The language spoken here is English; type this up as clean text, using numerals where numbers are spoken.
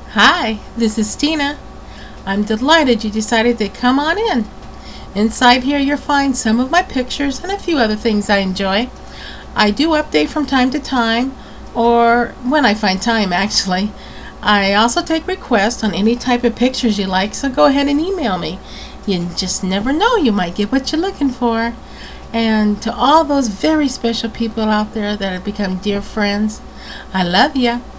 Hi, this is Tina. I'm delighted you decided to come on in. Inside here you'll find some of my pictures and a few other things I enjoy. I do update from time to time, or when I find time actually. I also take requests on any type of pictures you like, so go ahead and email me. You just never know, you might get what you're looking for. And to all those very special people out there that have become dear friends, I love ya.